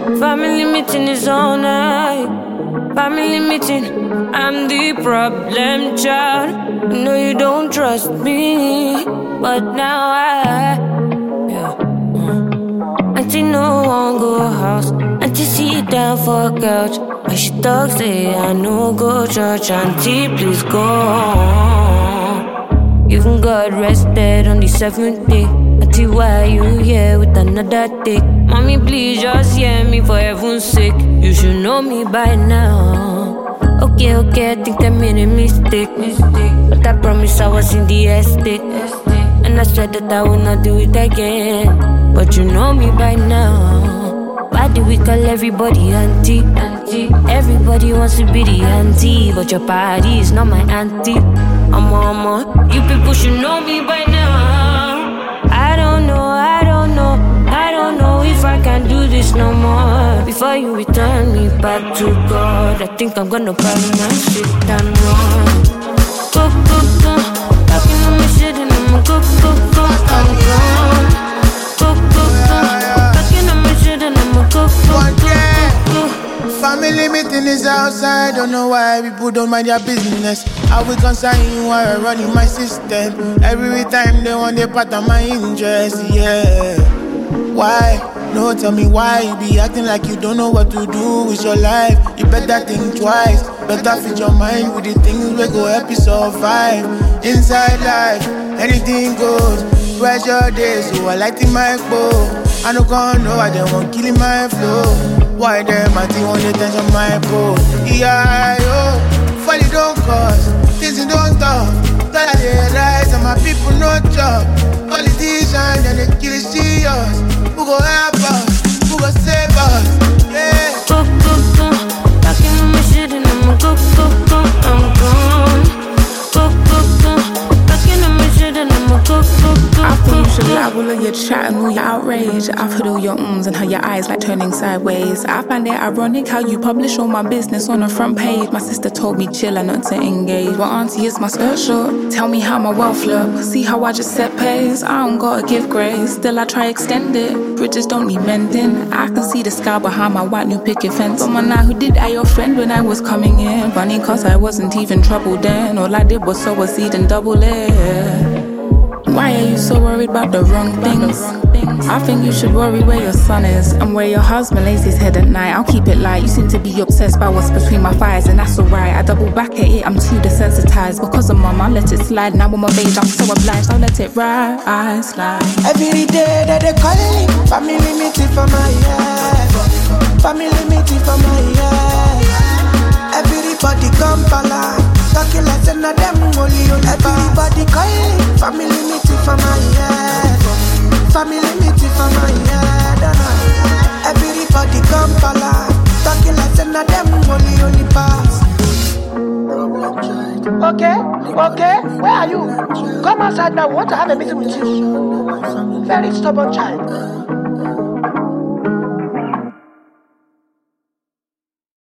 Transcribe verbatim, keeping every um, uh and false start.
Family meeting is all night. Family meeting, I'm the problem child. I know you don't trust me, but now I, yeah. Auntie no one go house, auntie sit down for a couch. When she talks, say I no go church. Auntie please go home. Even God rested on the seventh day. Auntie why you here with another dick? Mommy please just hear me for heaven's sake. You should know me by now. Okay, okay, I think I made a mistake, mistake. But I promise I was in the estate, estate. And I said that I will not do it again. But you know me by now. Why do we call everybody auntie? Auntie. Everybody wants to be the auntie, but your party is not my auntie. I'm mama. You people should know me by now. I don't know, I don't know, I don't know if I can do this no more. Before you return me back to God, I think I'm gonna buy my shit and run. Go, go, go. Talking on my shit and I'ma go, go, go. I'm gone. Go, go, go. Talking on my shit and I'ma go, go, go, go. Family meeting is outside. Don't know why people don't mind their business. I will concern you while I'm running my system. Every time they want their part of my interest, yeah. Why? No, tell me why you be acting like you don't know what to do with your life. You better think twice. Better fit your mind with the things we go help you survive. Inside life, anything goes. Pressure days, so I light in my bow. I no gonna know why they won't kill my flow. Why them I think on the tension my boat. Yeah, yo, folly don't cause, things don't stop. Tell they rise and my people no job. Politicians and they kill serious. Who go help us? Who go save us? Yeah. Go, go, go. Talking on my shit and I'ma go, go, go. I'm gone. Go, go, go. Talking on my shit and I'ma go, go, go. I think you should love all of your chat and all your outrage. I've heard all your ums and how your eyes like turning sideways. I find it ironic how you publish all my business on the front page. My sister told me chill and not to engage. Well, auntie is my skirt short. Tell me how my wealth look. See how I just set pace. I don't gotta give grace. Still I try extend it. Bridges don't need mending. I can see the scar behind my white new picket fence. Someone now who did I your friend when I was coming in. Funny cause I wasn't even troubled then. All I did was sow a seed and double it. Why are you so worried about the wrong things? I think you should worry where your son is and where your husband lays his head at night. I'll keep it light. You seem to be obsessed by what's between my thighs, and that's alright. I double back at it, I'm too desensitized. Because of mum, I let it slide. Now I'm of age, I'm so obliged. I'll let it ride, I slide. Every day that they calling, family meeting for my head. Family meeting for my head. Everybody come pala. Talking like say na them only on the everybody calling, family meeting for my head. Family meeting for my head. Everybody come pala. Talking like say na them only on the pass. Okay, okay, where are you? Come outside now, we want to have a meeting with you. Very stubborn child.